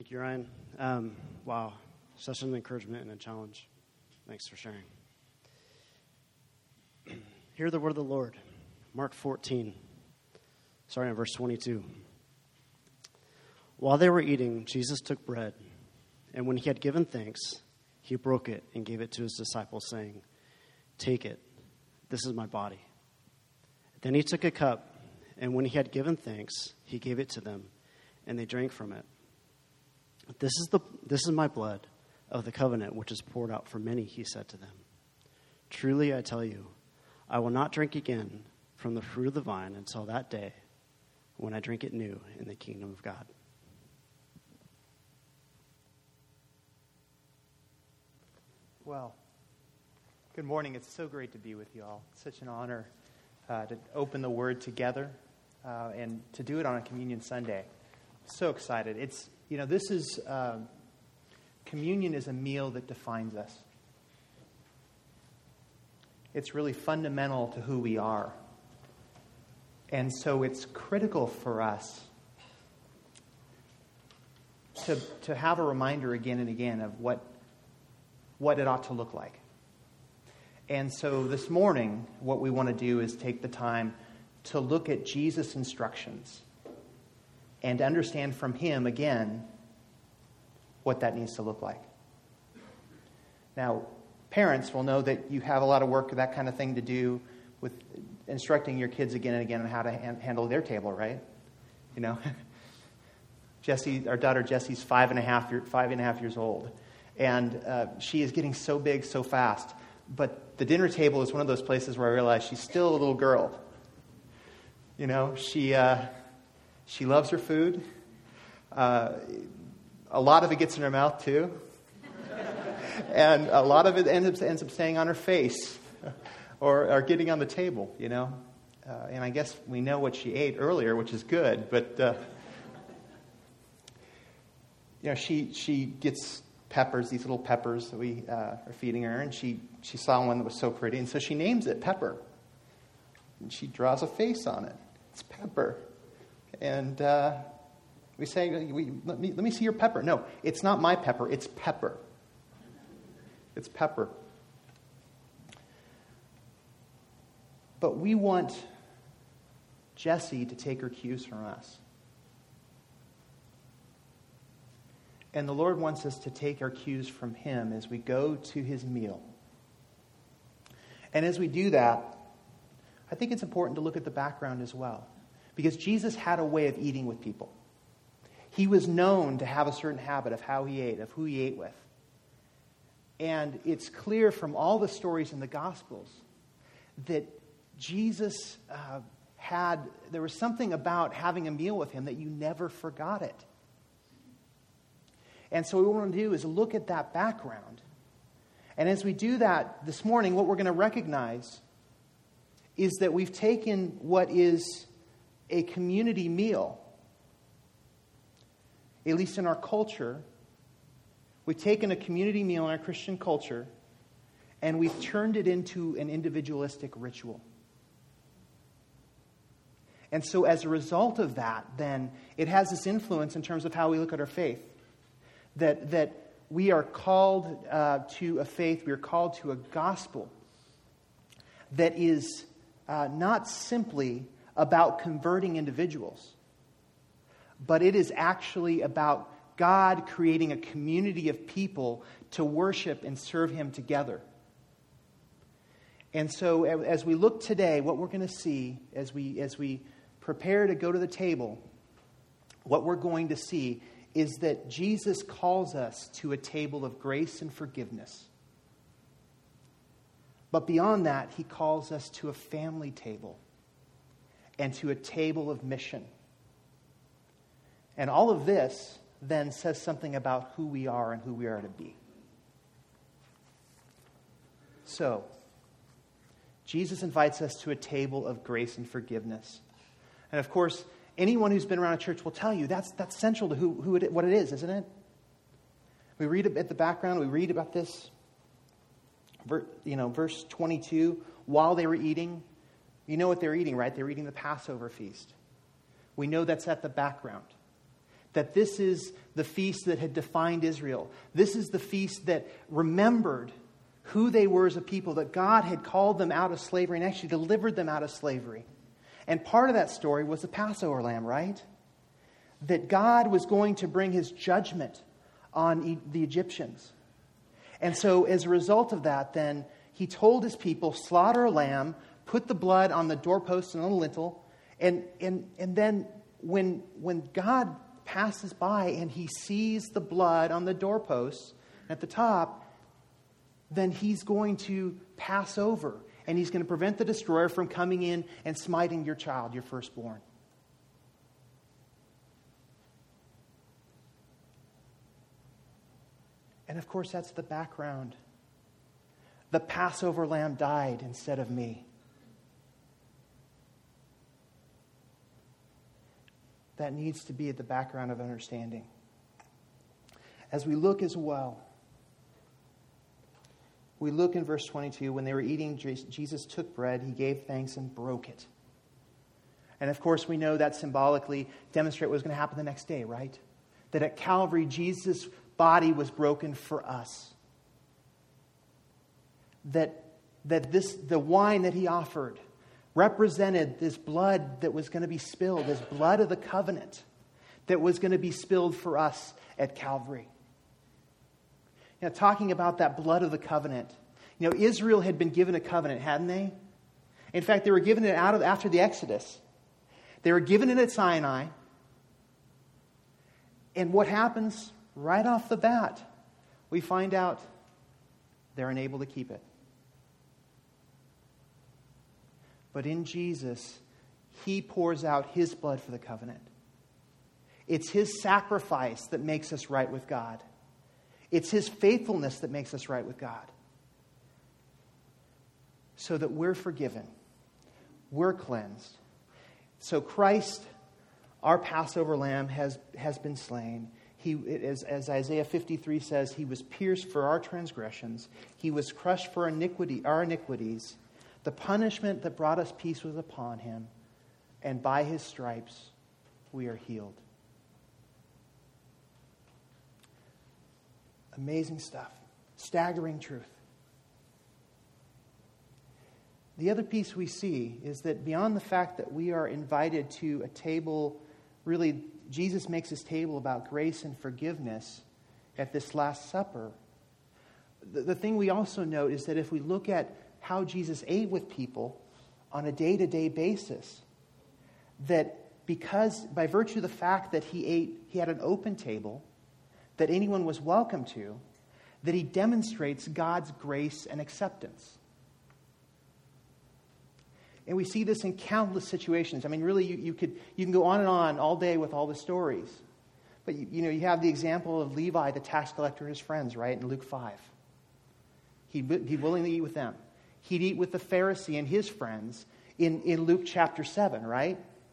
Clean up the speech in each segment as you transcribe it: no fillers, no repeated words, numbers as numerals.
Thank you, Ryan. Wow, such an encouragement and a challenge. Thanks for sharing. Hear the word of the Lord. Mark 14, starting at verse 22. While they were eating, Jesus took bread, and when he had given thanks, he broke it and gave it to his disciples, saying, "Take it, this is my body." Then he took a cup, and when he had given thanks, he gave it to them, and they drank from it. This is my blood of the covenant, which is poured out for many, he said to them. Truly, I tell you, I will not drink again from the fruit of the vine until that day when I drink it new in the kingdom of God. Well, good morning. It's so great to be with you all. It's such an honor to open the Word together and to do it on a Communion Sunday. So excited. Communion is a meal that defines us. It's really fundamental to who we are. And so it's critical for us to have a reminder again and again of what it ought to look like. And so this morning, what we want to do is take the time to look at Jesus' instructions and to understand from him, again, what that needs to look like. Now, parents will know that you have a lot of work, that kind of thing to do with instructing your kids again and again on how to handle their table, right? You know, our daughter Jessie's 5.5 years old. And she is getting so big so fast. But the dinner table is one of those places where I realize she's still a little girl. You know, she loves her food. A lot of it gets in her mouth too. And a lot of it ends up staying on her face or getting on the table, you know. And I guess we know what she ate earlier, which is good. But, she gets peppers, these little peppers that we are feeding her, and she saw one that was so pretty, and so she names it Pepper. And she draws a face on it. It's Pepper. And we say, let me see your pepper. No, it's not my pepper, it's Pepper. It's Pepper. But we want Jessie to take her cues from us. And the Lord wants us to take our cues from him as we go to his meal. And as we do that, I think it's important to look at the background as well. Because Jesus had a way of eating with people. He was known to have a certain habit of how he ate, of who he ate with. And it's clear from all the stories in the Gospels that Jesus there was something about having a meal with him that you never forgot it. And so what we want to do is look at that background. And as we do that this morning, what we're going to recognize is that we've taken what is a community meal, at least in our culture. We've taken a community meal in our Christian culture and we've turned it into an individualistic ritual. And so as a result of that, then, it has this influence in terms of how we look at our faith. That we are called to a faith, we are called to a gospel that is not simply about converting individuals, but it is actually about God creating a community of people to worship and serve him together. And so as we look today, what we're going to see as we prepare to go to the table, what we're going to see is that Jesus calls us to a table of grace and forgiveness. But beyond that, he calls us to a family table and to a table of mission. And all of this then says something about who we are and who we are to be. So, Jesus invites us to a table of grace and forgiveness. And of course, anyone who's been around a church will tell you that's central to what it is, isn't it? We read at the background, we read about this. Verse 22, while they were eating, you know what they were eating, right? They were eating the Passover feast. We know that's at the background. That this is the feast that had defined Israel. This is the feast that remembered who they were as a people, that God had called them out of slavery and actually delivered them out of slavery. And part of that story was the Passover lamb, right? That God was going to bring his judgment on the Egyptians. And so as a result of that, then, he told his people, slaughter a lamb, put the blood on the doorpost and on the lintel, and then when God passes by and he sees the blood on the doorposts at the top, then he's going to pass over, and he's going to prevent the destroyer from coming in and smiting your child, your firstborn. And of course, that's the background. The Passover lamb died instead of me. That needs to be at the background of understanding. As we look as well, we look in verse 22, when they were eating, Jesus took bread, he gave thanks and broke it. And of course, we know that symbolically demonstrates what was going to happen the next day, right? That at Calvary, Jesus' body was broken for us. That the wine that he offered represented this blood that was going to be spilled, this blood of the covenant that was going to be spilled for us at Calvary. Talking about that blood of the covenant. Israel had been given a covenant, hadn't they? In fact, they were given it after the Exodus. They were given it at Sinai. And what happens right off the bat? We find out they're unable to keep it. But in Jesus, he pours out his blood for the covenant. It's his sacrifice that makes us right with God. It's his faithfulness that makes us right with God. So that we're forgiven. We're cleansed. So Christ, our Passover lamb, has been slain. As Isaiah 53 says, he was pierced for our transgressions. He was crushed for our iniquities. The punishment that brought us peace was upon him. And by his stripes we are healed. Amazing stuff. Staggering truth. The other piece we see is that beyond the fact that we are invited to a table, really, Jesus makes his table about grace and forgiveness at this Last Supper. The thing we also note is that if we look at how Jesus ate with people on a day-to-day basis, that because by virtue of the fact that he had an open table that anyone was welcome to, that he demonstrates God's grace and acceptance. And we see this in countless situations. I mean, really, you can go on and on all day with all the stories. But you have the example of Levi, the tax collector, and his friends, right, in Luke 5. He'd willingly eat with them. He'd eat with the Pharisee and his friends in Luke chapter 7, right?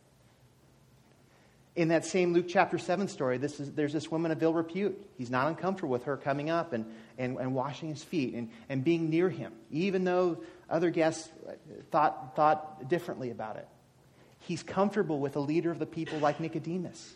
In that same Luke chapter 7 story, there's this woman of ill repute. He's not uncomfortable with her coming up and washing his feet and being near him, even though other guests thought differently about it. He's comfortable with a leader of the people like Nicodemus.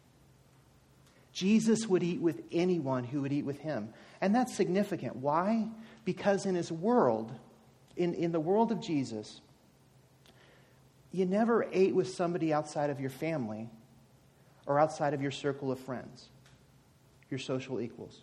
Jesus would eat with anyone who would eat with him. And that's significant. Why? Because in his world, in the world of Jesus, you never ate with somebody outside of your family or outside of your circle of friends, your social equals.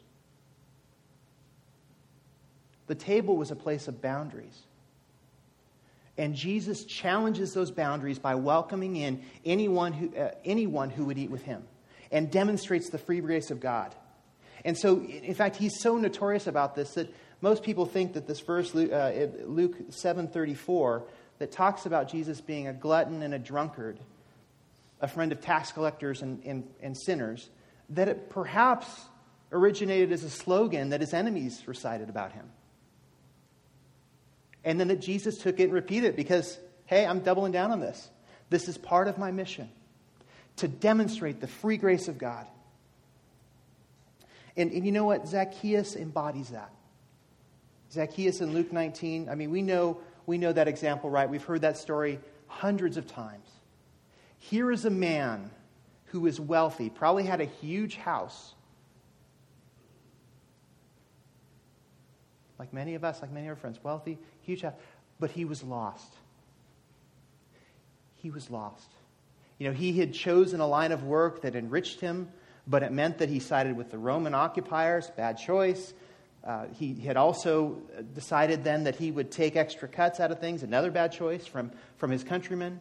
The table was a place of boundaries. And Jesus challenges those boundaries by welcoming in anyone who would eat with him and demonstrates the free grace of God. And so, in fact, he's so notorious about this that most people think that this verse, Luke 7:34, that talks about Jesus being a glutton and a drunkard, a friend of tax collectors and sinners, that it perhaps originated as a slogan that his enemies recited about him. And then that Jesus took it and repeated it because, hey, I'm doubling down on this. This is part of my mission, to demonstrate the free grace of God. And you know what? Zacchaeus embodies that. Zacchaeus in Luke 19, I mean, we know that example, right? We've heard that story hundreds of times. Here is a man who was wealthy, probably had a huge house. Like many of us, like many of our friends, wealthy, huge house, but he was lost. He was lost. He had chosen a line of work that enriched him, but it meant that he sided with the Roman occupiers, bad choice. He had also decided then that he would take extra cuts out of things, another bad choice from his countrymen.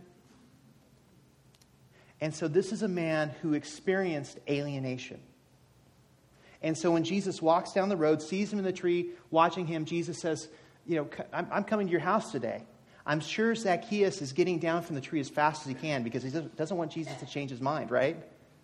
And so this is a man who experienced alienation. And so when Jesus walks down the road, sees him in the tree, watching him, Jesus says, I'm coming to your house today. I'm sure Zacchaeus is getting down from the tree as fast as he can because he doesn't want Jesus to change his mind, right?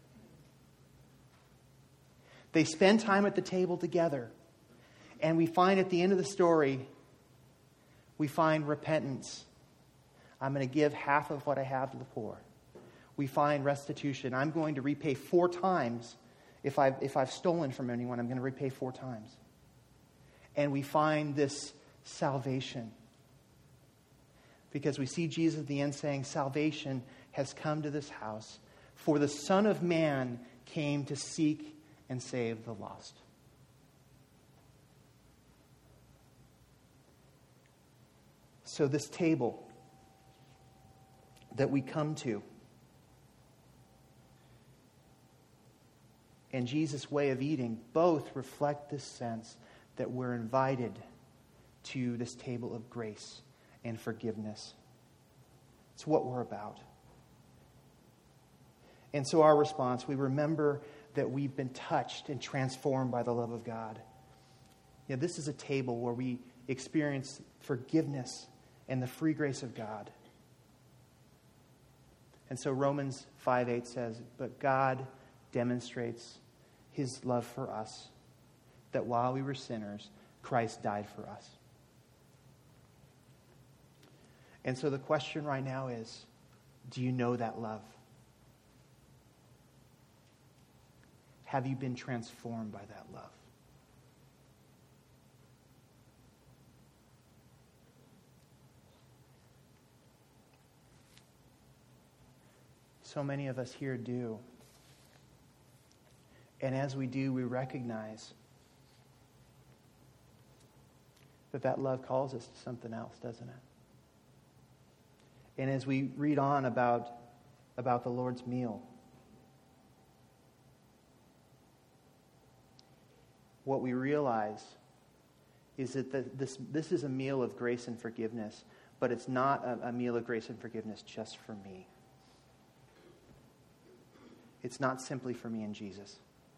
They spend time at the table together. And we find at the end of the story, we find repentance. I'm going to give half of what I have to the poor. We find restitution. I'm going to repay 4 times. If I've stolen from anyone, I'm going to repay 4 times. And we find this salvation. Because we see Jesus at the end saying, salvation has come to this house. For the Son of Man came to seek and save the lost. So this table that we come to, and Jesus' way of eating, both reflect this sense that we're invited to this table of grace and forgiveness. It's what we're about. And so our response, we remember that we've been touched and transformed by the love of God. This is a table where we experience forgiveness and the free grace of God. And so Romans 5:8 says, but God demonstrates his love for us, that while we were sinners, Christ died for us. And so the question right now is, do you know that love? Have you been transformed by that love? So many of us here do. And as we do, we recognize that love calls us to something else, doesn't it? And as we read on about the Lord's meal, what we realize is that this is a meal of grace and forgiveness, but it's not a meal of grace and forgiveness just for me. It's not simply for me and Jesus.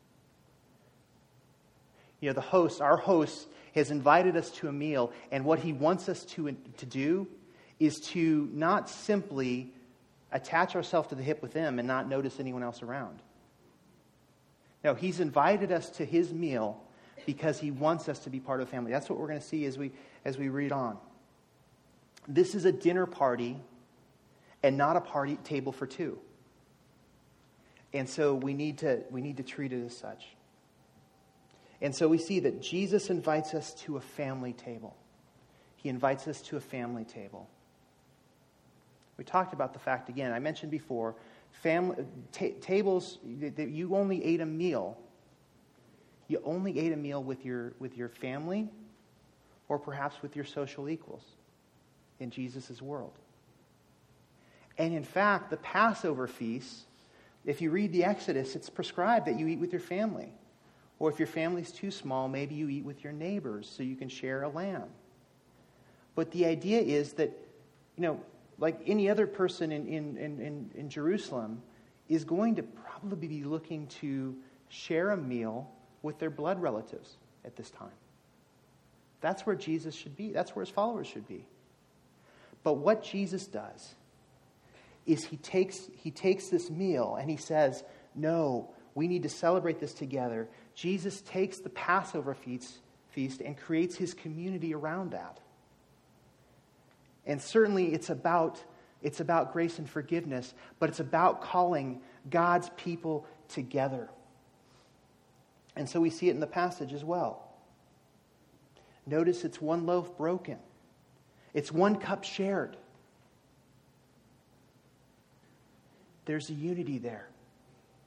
Our host, has invited us to a meal, and what he wants us to do is to not simply attach ourselves to the hip with him and not notice anyone else around. No, he's invited us to his meal because he wants us to be part of the family. That's what we're going to see as we read on. This is a dinner party and not a party table for 2. And so we need to treat it as such. And so we see that Jesus invites us to a family table. He invites us to a family table. We talked about the fact, again, I mentioned before, tables, that you only ate a meal. You only ate a meal with your family or perhaps with your social equals in Jesus' world. And in fact, the Passover feast, if you read the Exodus, it's prescribed that you eat with your family. Or if your family's too small, maybe you eat with your neighbors so you can share a lamb. But the idea is that, like any other person in Jerusalem, is going to probably be looking to share a meal with their blood relatives at this time. That's where Jesus should be. That's where his followers should be. But what Jesus does is he takes this meal and he says, no, we need to celebrate this together. Jesus takes the Passover feast and creates his community around that. And certainly it's about grace and forgiveness, but it's about calling God's people together. And so we see it in the passage as well. Notice it's 1 loaf broken. It's 1 cup shared. There's a unity there.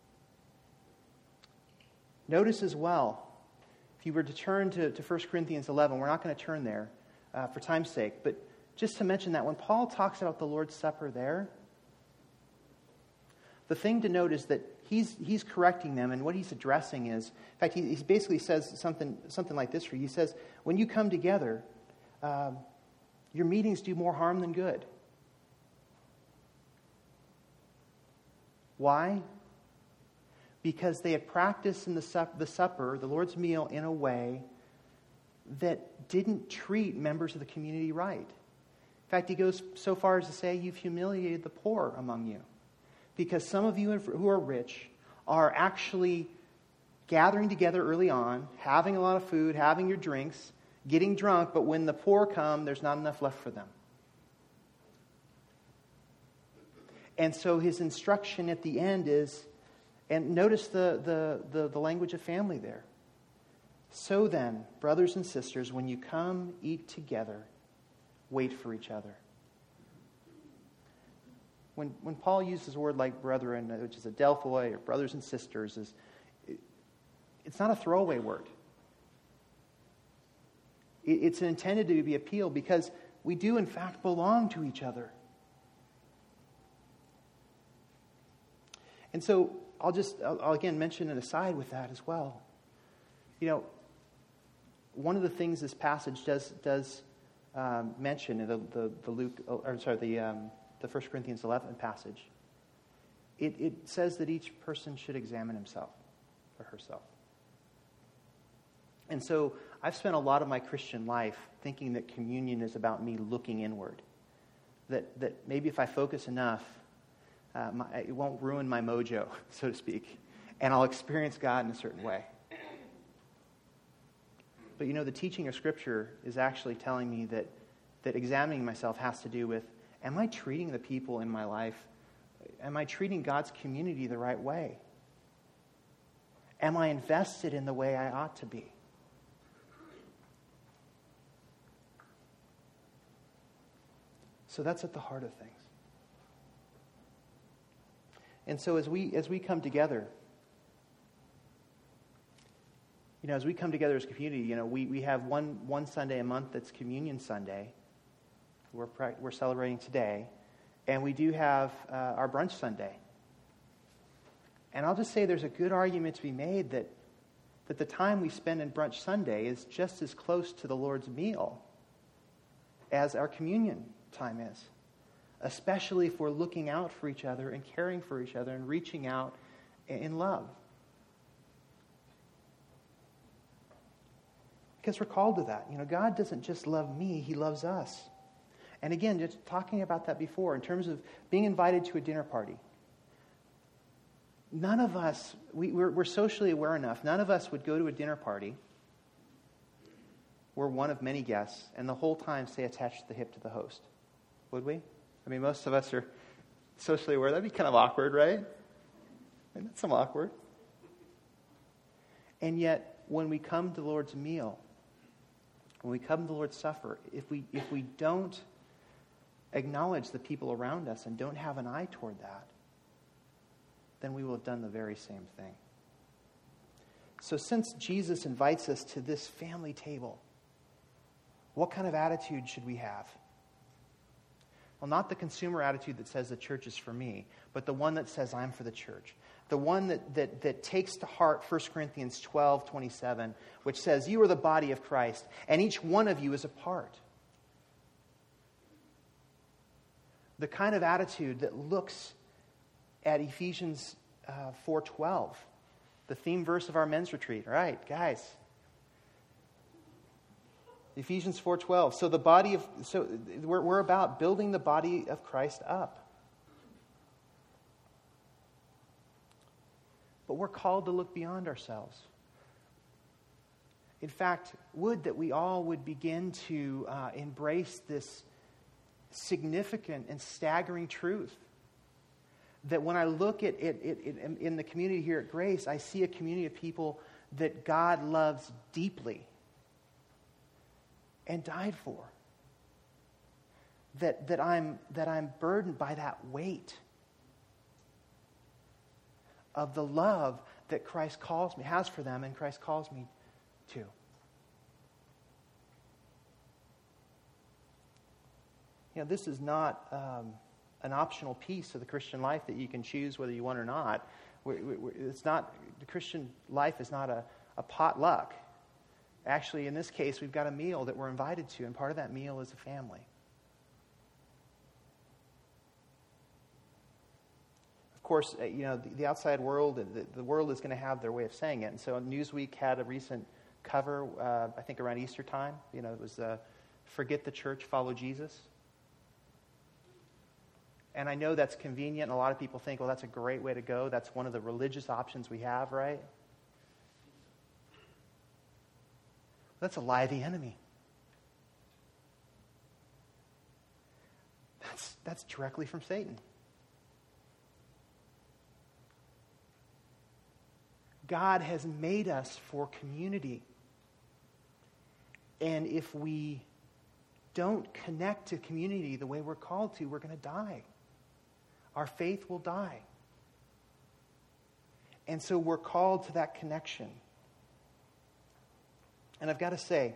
Notice as well, if you were to turn to 1 Corinthians 11, we're not going to turn there for time's sake, but just to mention that when Paul talks about the Lord's Supper there, the thing to note is that he's correcting them, and what he's addressing is, in fact, he basically says something like this for you. He says, when you come together, your meetings do more harm than good. Why? Because they had practiced in the supper, the Lord's meal, in a way that didn't treat members of the community right. In fact, he goes so far as to say, you've humiliated the poor among you. Because some of you who are rich are actually gathering together early on, having a lot of food, having your drinks, getting drunk, but when the poor come, there's not enough left for them. And so his instruction at the end is, and notice the language of family there. So then, brothers and sisters, when you come eat together, wait for each other. When Paul uses a word like brethren, which is adelphoi, or brothers and sisters, it's not a throwaway word. It's intended to be appealed because we do, in fact, belong to each other. And so I'll again mention an aside with that as well. You know, one of the things this passage does mention in the 1 Corinthians 11 passage, it says that each person should examine himself or herself. And so I've spent a lot of my Christian life thinking that communion is about me looking inward. That maybe if I focus enough, it won't ruin my mojo, so to speak, and I'll experience God in a certain way. But you know, the teaching of Scripture is actually telling me that examining myself has to do with, am I treating the people in my life, am I treating God's community the right way? Am I invested in the way I ought to be? So that's at the heart of things. And so as we come together, you know, as we come together as a community, you know, we have one Sunday a month that's Communion Sunday. We're celebrating today, and we do have our brunch Sunday. And I'll just say there's a good argument to be made that the time we spend in brunch Sunday is just as close to the Lord's meal as our communion time is, especially if we're looking out for each other and caring for each other and reaching out in love. Because we're called to that. You know, God doesn't just love me, He loves us. And again, just talking about that before, in terms of being invited to a dinner party. None of us, we're socially aware enough, none of us would go to a dinner party, we're one of many guests, and the whole time stay attached to the hip to the host. Would we? I mean, most of us are socially aware. That'd be kind of awkward, right? And that's some awkward. And yet, when we come to the Lord's meal, when we come to the Lord's Supper, if we don't acknowledge the people around us and don't have an eye toward that, then we will have done the very same thing. So since Jesus invites us to this family table, what kind of attitude should we have? Well, not the consumer attitude that says the church is for me, but the one that says I'm for the church. The one that takes to heart 1 Corinthians 12:27, which says, you are the body of Christ, and each one of you is a part. The kind of attitude that looks at Ephesians 4:12, the theme verse of our men's retreat. All right, guys. Ephesians 4:12. So we're about building the body of Christ up. But we're called to look beyond ourselves. In fact, would that we all would begin to embrace this significant and staggering truth. That when I look at it in the community here at Grace, I see a community of people that God loves deeply and died for. That I'm burdened by that weight of the love that Christ has for them, and Christ calls me to. This is not an optional piece of the Christian life that you can choose whether you want or not. It's not, the Christian life is not a potluck. Actually, in this case, we've got a meal that we're invited to, and part of that meal is a family. Of course, the outside world, the world is going to have their way of saying it. And so Newsweek had a recent cover, I think around Easter time. It was "Forget the Church, Follow Jesus." And I know that's convenient, and a lot of people think, well, that's a great way to go. That's one of the religious options we have, right? That's a lie of the enemy. That's directly from Satan. God has made us for community. And if we don't connect to community the way we're called to, we're going to die. Our faith will die. And so we're called to that connection. And I've got to say,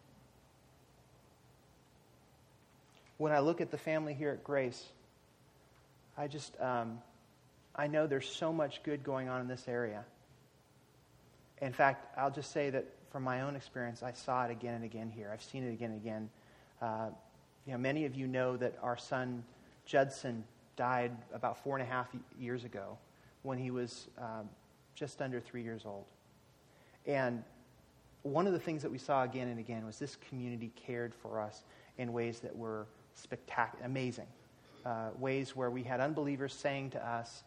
when I look at the family here at Grace, I know there's so much good going on in this area. In fact, I'll just say that from my own experience, I saw it again and again here. I've seen it again and again. Many of you know that our son Judson died about 4.5 years ago when he was just under 3 years old. And one of the things that we saw again and again was this community cared for us in ways that were spectacular, amazing. Ways where we had unbelievers saying to us,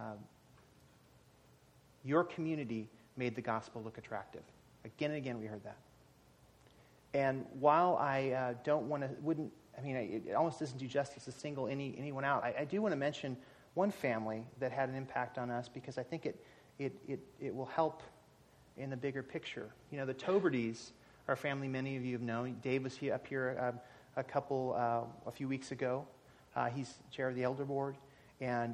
your community made the gospel look attractive. Again and again we heard that. And while I it almost doesn't do justice to single anyone out. I do want to mention one family that had an impact on us because I think it will help in the bigger picture. The Toberdys are a family many of you have known. Dave was up here a few weeks ago. He's chair of the elder board. And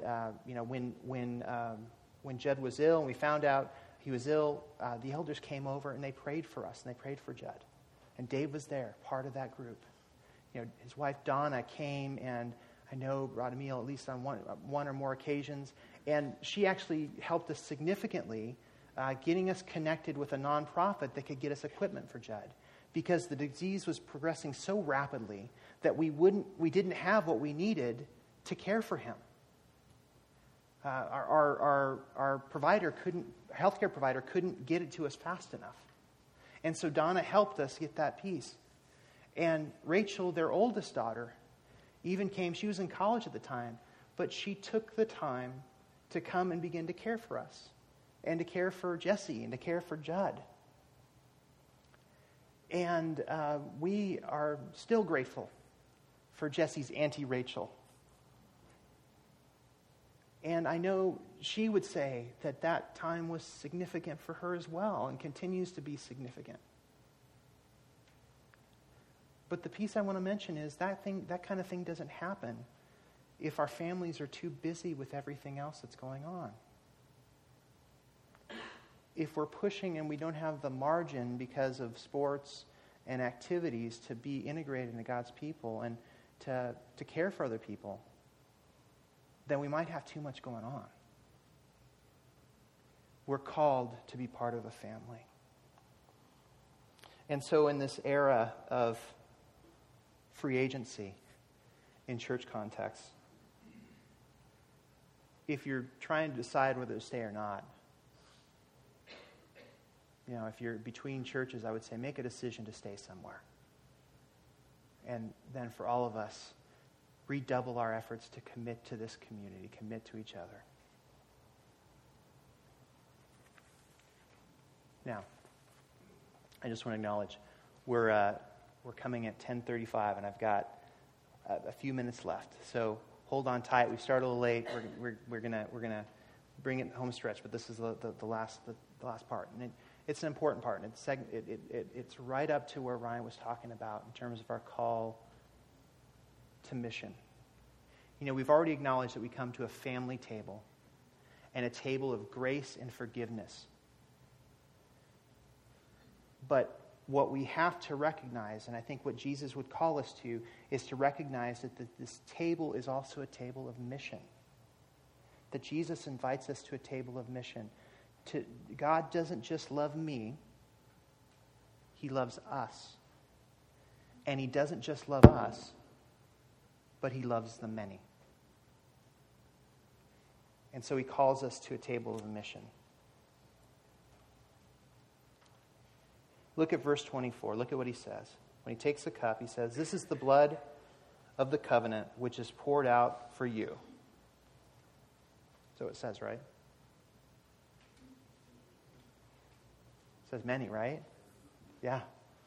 when Judd was ill and we found out he was ill, the elders came over and they prayed for us and they prayed for Judd. And Dave was there, part of that group. His wife Donna came and I know brought a meal at least on one or more occasions. And she actually helped us significantly getting us connected with a nonprofit that could get us equipment for Judd. Because the disease was progressing so rapidly that we didn't have what we needed to care for him. Our healthcare provider couldn't get it to us fast enough. And so Donna helped us get that piece. And Rachel, their oldest daughter, even came. She was in college at the time, but she took the time to come and begin to care for us and to care for Jesse and to care for Judd. And we are still grateful for Jesse's Auntie Rachel. And I know she would say that time was significant for her as well and continues to be significant. But the piece I want to mention is that kind of thing doesn't happen if our families are too busy with everything else that's going on. If we're pushing and we don't have the margin because of sports and activities to be integrated into God's people and to care for other people, then we might have too much going on. We're called to be part of a family. And so in this era of free agency in church context, if you're trying to decide whether to stay or not, if you're between churches, I would say make a decision to stay somewhere. And then for all of us, redouble our efforts to commit to this community, commit to each other. Now, I just want to acknowledge we're coming at 10:35, and I've got a few minutes left. So hold on tight. We started a little late. We're gonna bring it home stretch, but this is the last part, and it's an important part, and it's right up to where Ryan was talking about in terms of our call to mission. We've already acknowledged that we come to a family table, and a table of grace and forgiveness. But what we have to recognize, and I think what Jesus would call us to, is to recognize that this table is also a table of mission. That Jesus invites us to a table of mission. God doesn't just love me, He loves us. And He doesn't just love us, but He loves the many. And so He calls us to a table of mission. Look at verse 24. Look at what He says. When He takes the cup, He says, "This is the blood of the covenant, which is poured out for you." So it says, right? It says many, right? Yeah.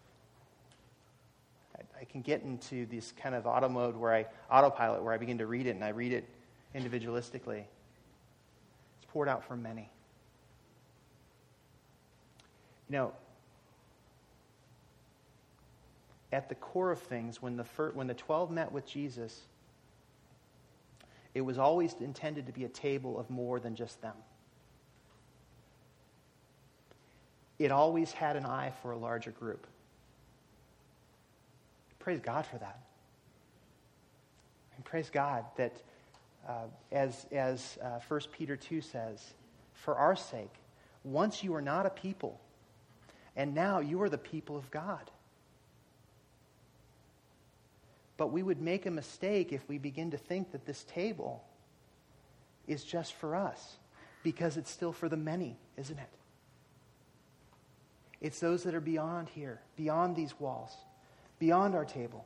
I can get into this kind of autopilot where I begin to read it, and I read it individualistically. It's poured out for many. You know, at the core of things, when the 12 met with Jesus, it was always intended to be a table of more than just them. It always had an eye for a larger group. Praise God for that. And praise God that, as 1 Peter 2 says, for our sake, once you were not a people, and now you are the people of God. But we would make a mistake if we begin to think that this table is just for us, because it's still for the many, isn't it? It's those that are beyond here, beyond these walls, beyond our table.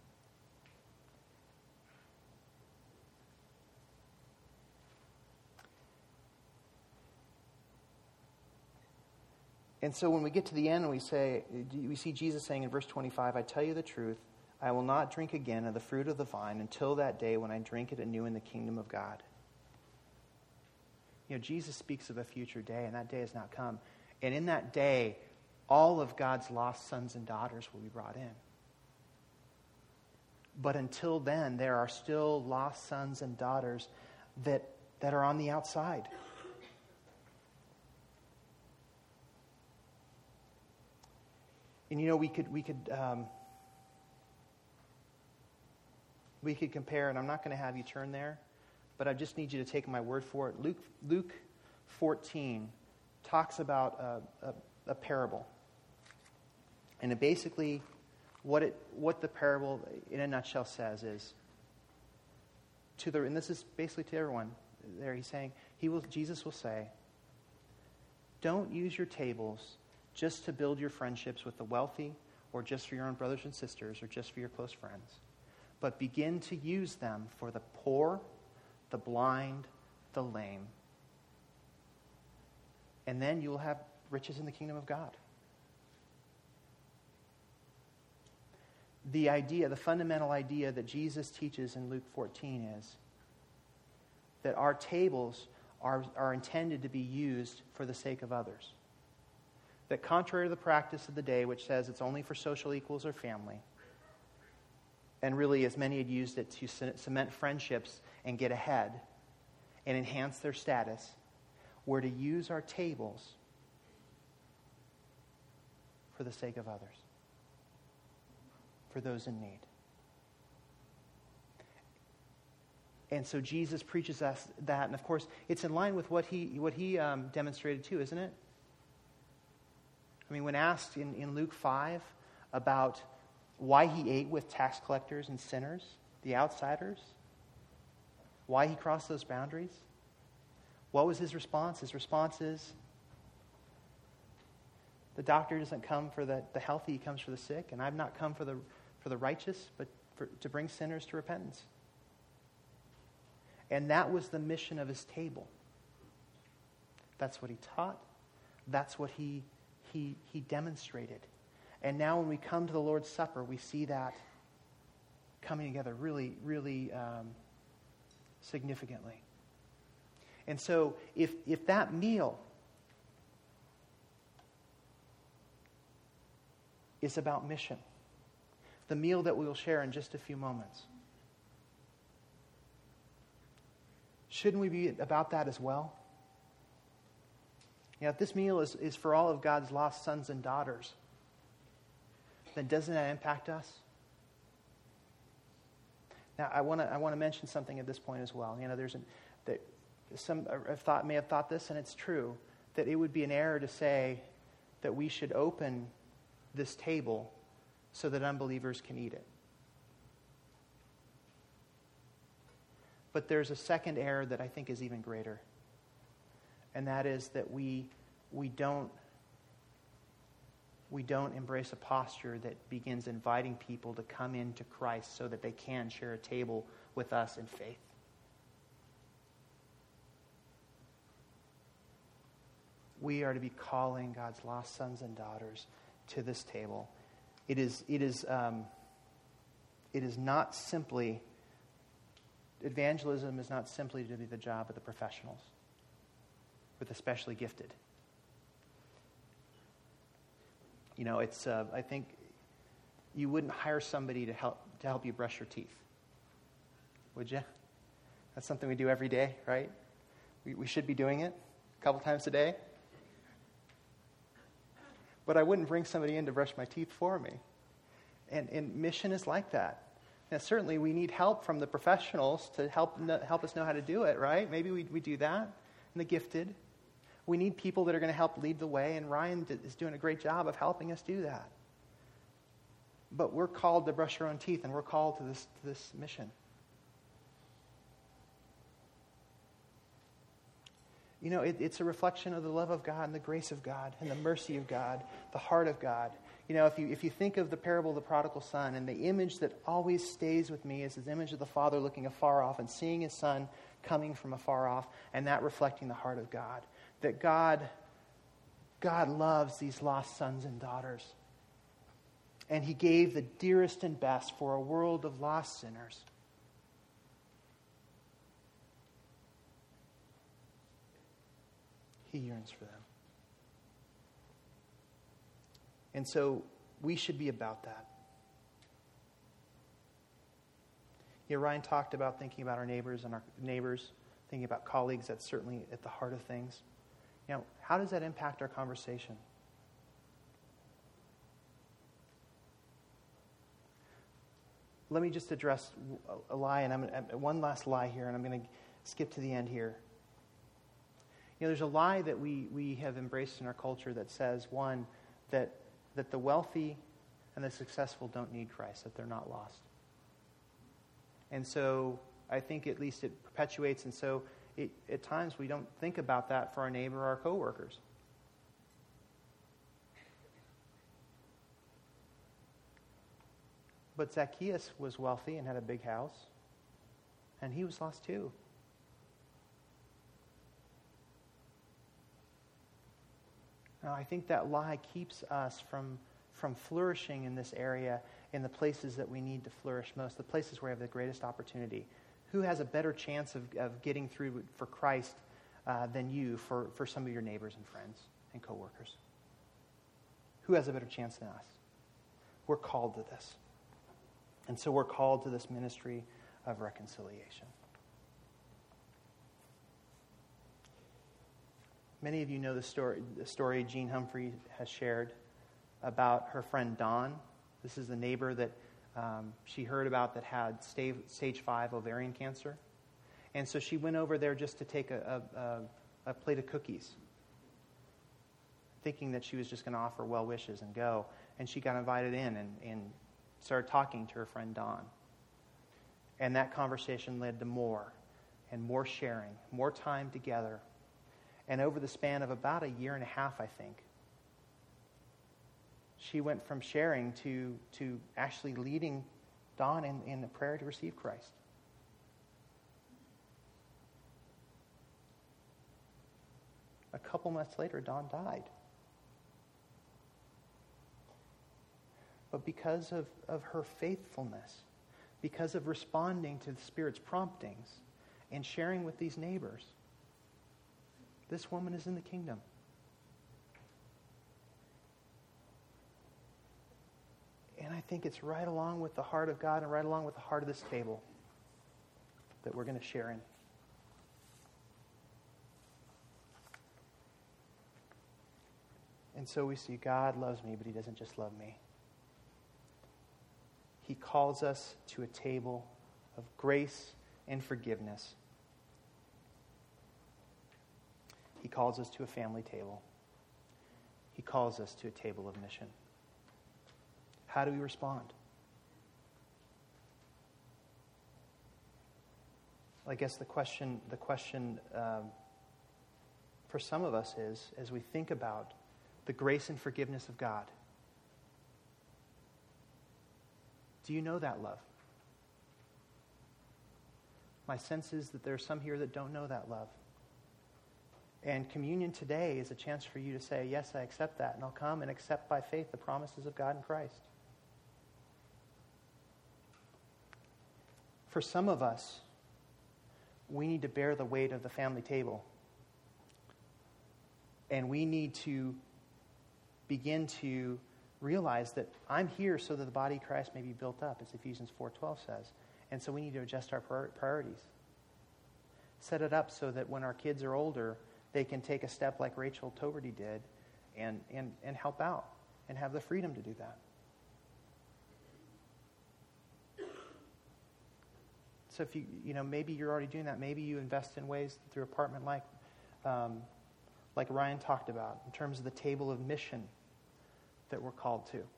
And so when we get to the end, we see Jesus saying in verse 25, "I tell you the truth, I will not drink again of the fruit of the vine until that day when I drink it anew in the kingdom of God." You know, Jesus speaks of a future day, and that day has not come. And in that day, all of God's lost sons and daughters will be brought in. But until then, there are still lost sons and daughters that are on the outside. And you know, we could compare, and I'm not going to have you turn there, but I just need you to take my word for it. Luke 14 talks about a parable. And it basically, what the parable in a nutshell says is, and this is basically to everyone there, he's saying, Jesus will say, don't use your tables just to build your friendships with the wealthy, or just for your own brothers and sisters, or just for your close friends. But begin to use them for the poor, the blind, the lame. And then you will have riches in the kingdom of God. The fundamental idea that Jesus teaches in Luke 14 is that our tables are intended to be used for the sake of others. That contrary to the practice of the day, which says it's only for social equals or family, and really as many had used it to cement friendships and get ahead and enhance their status, we're to use our tables for the sake of others, for those in need. And so Jesus preaches us that, and of course, it's in line with what he demonstrated too, isn't it? I mean, when asked in Luke 5 about why he ate with tax collectors and sinners, the outsiders, why he crossed those boundaries, what was his response? His response is, the doctor doesn't come for the healthy, he comes for the sick, and I've not come for the righteous, but to bring sinners to repentance. And that was the mission of his table. That's what he taught. That's what he demonstrated. And now when we come to the Lord's Supper, we see that coming together really, really significantly. And so if that meal is about mission, the meal that we will share in just a few moments, shouldn't we be about that as well? If this meal is for all of God's lost sons and daughters, then doesn't that impact us? Now, I want to mention something at this point as well. Some may have thought this, and it's true, that it would be an error to say that we should open this table so that unbelievers can eat it. But there's a second error that I think is even greater, and that is that we don't embrace a posture that begins inviting people to come into Christ so that they can share a table with us in faith. We are to be calling God's lost sons and daughters to this table. It is not simply, evangelism is not simply to be the job of the professionals, with the specially gifted. I think you wouldn't hire somebody to help you brush your teeth, would you? That's something we do every day, right? We should be doing it a couple times a day. But I wouldn't bring somebody in to brush my teeth for me. And mission is like that. Now, certainly we need help from the professionals to help us know how to do it, right? Maybe we do that. And the gifted. We need people that are going to help lead the way, and Ryan is doing a great job of helping us do that. But we're called to brush our own teeth, and we're called to this mission. It's a reflection of the love of God and the grace of God and the mercy of God, the heart of God. If you think of the parable of the prodigal son, and the image that always stays with me is his image of the father looking afar off and seeing his son coming from afar off, and that reflecting the heart of God. That God loves these lost sons and daughters. And he gave the dearest and best for a world of lost sinners. He yearns for them. And so we should be about that. Ryan talked about thinking about our neighbors and our neighbors, thinking about colleagues. That's certainly at the heart of things. How does that impact our conversation? Let me just address a lie, and one last lie here, and I'm going to skip to the end here. There's a lie that we have embraced in our culture that says, one, that the wealthy and the successful don't need Christ, that they're not lost. And so I think at least it perpetuates, and so at times we don't think about that for our neighbor or our coworkers. But Zacchaeus was wealthy and had a big house, and he was lost too. Now, I think that lie keeps us from flourishing in this area, in the places that we need to flourish most, the places where we have the greatest opportunity. Who has a better chance of getting through for Christ than you for some of your neighbors and friends and coworkers? Who has a better chance than us? We're called to this. And so we're called to this ministry of reconciliation. Many of you know the story Jean Humphrey has shared about her friend Dawn. This is the neighbor that she heard about that had stage 5 ovarian cancer. And so she went over there just to take a plate of cookies, thinking that she was just going to offer well wishes and go. And she got invited in and started talking to her friend Dawn. And that conversation led to more and more sharing, more time together. And over the span of about a year and a half, I think, she went from sharing to actually leading Dawn in the prayer to receive Christ. A couple months later, Dawn died. But because of her faithfulness, because of responding to the Spirit's promptings and sharing with these neighbors, this woman is in the kingdom. And I think it's right along with the heart of God and right along with the heart of this table that we're going to share in. And so we see God loves me, but he doesn't just love me. He calls us to a table of grace and forgiveness. He calls us to a family table. He calls us to a table of mission. How do we respond? I guess the question for some of us is, as we think about the grace and forgiveness of God, do you know that love? My sense is that there are some here that don't know that love. And communion today is a chance for you to say, yes, I accept that, and I'll come and accept by faith the promises of God in Christ. For some of us, we need to bear the weight of the family table. And we need to begin to realize that I'm here so that the body of Christ may be built up, as Ephesians 4:12 says. And so we need to adjust our priorities. Set it up so that when our kids are older, they can take a step like Rachel Toverty did and help out and have the freedom to do that. So if maybe you're already doing that. Maybe you invest in ways through apartment like Ryan talked about, in terms of the table of mission that we're called to.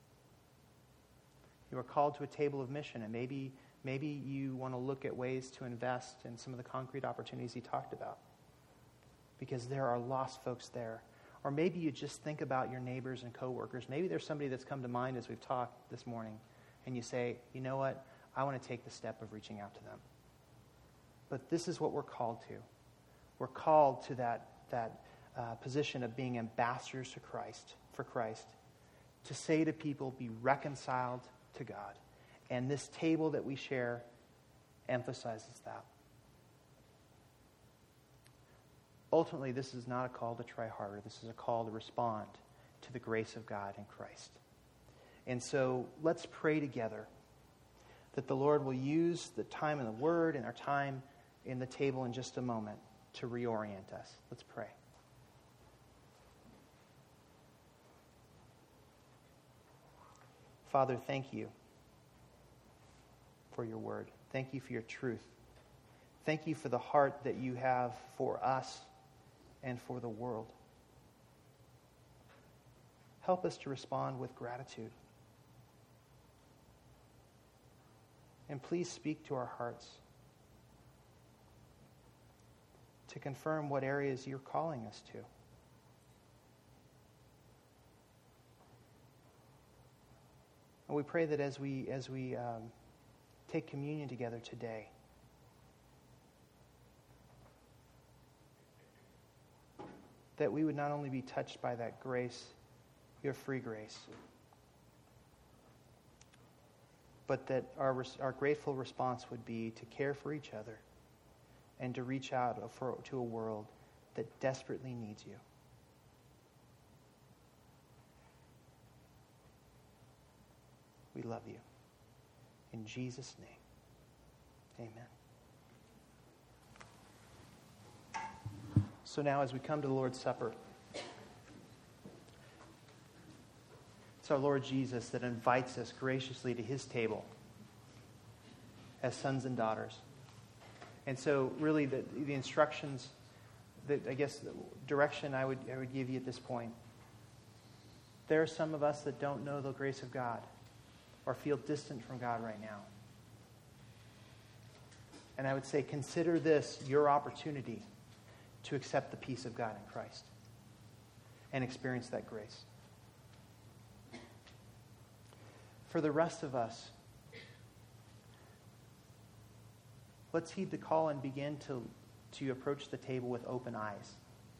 You are called to a table of mission, and maybe you want to look at ways to invest in some of the concrete opportunities he talked about, because there are lost folks there. Or maybe you just think about your neighbors and coworkers. Maybe there's somebody that's come to mind as we've talked this morning, and you say, you know what, I want to take the step of reaching out to them. But this is what we're called to. We're called to that position of being ambassadors to Christ, for Christ, to say to people, be reconciled to God. And this table that we share emphasizes that. Ultimately, this is not a call to try harder. This is a call to respond to the grace of God in Christ. And so let's pray together that the Lord will use the time in the Word and our time in the table in just a moment to reorient us. Let's pray. Father, thank you for your Word. Thank you for your truth. Thank you for the heart that you have for us and for the world. Help us to respond with gratitude. And please speak to our hearts to confirm what areas you're calling us to. And we pray that as we take communion together today, that we would not only be touched by that grace, your free grace, but that our grateful response would be to care for each other and to reach out to a world that desperately needs you. We love you. In Jesus' name, amen. So now as we come to the Lord's Supper, it's our Lord Jesus that invites us graciously to his table as sons and daughters. And so really the instructions, the direction I would give you at this point, there are some of us that don't know the grace of God or feel distant from God right now. And I would say, consider this your opportunity to accept the peace of God in Christ and experience that grace. For the rest of us, let's heed the call and begin to approach the table with open eyes.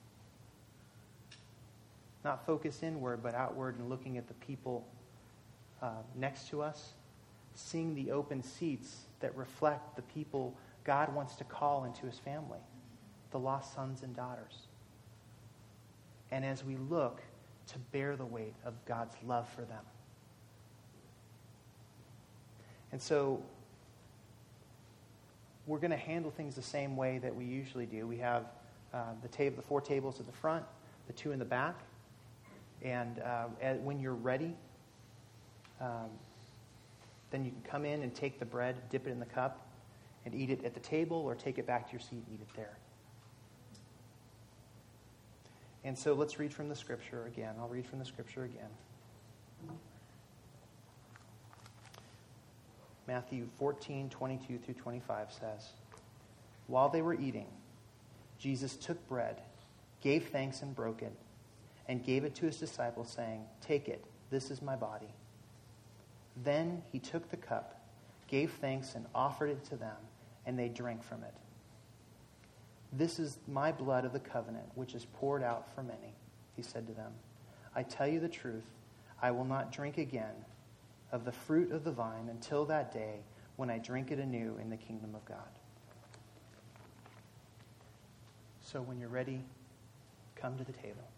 Not focus inward, but outward, and looking at the people next to us, seeing the open seats that reflect the people God wants to call into his family, the lost sons and daughters. And as we look, to bear the weight of God's love for them. And so we're going to handle things the same way that we usually do. We have the 4 tables at the front, the 2 in the back. And when you're ready, then you can come in and take the bread, dip it in the cup, and eat it at the table, or take it back to your seat and eat it there. And so let's read from the scripture again. I'll read from the scripture again. Matthew 14:22 through 25 says, "While they were eating, Jesus took bread, gave thanks and broke it, and gave it to his disciples, saying, 'Take it, this is my body.' Then he took the cup, gave thanks, and offered it to them, and they drank from it. 'This is my blood of the covenant, which is poured out for many,' he said to them. 'I tell you the truth, I will not drink again of the fruit of the vine until that day when I drink it anew in the kingdom of God.'" So when you're ready, come to the table.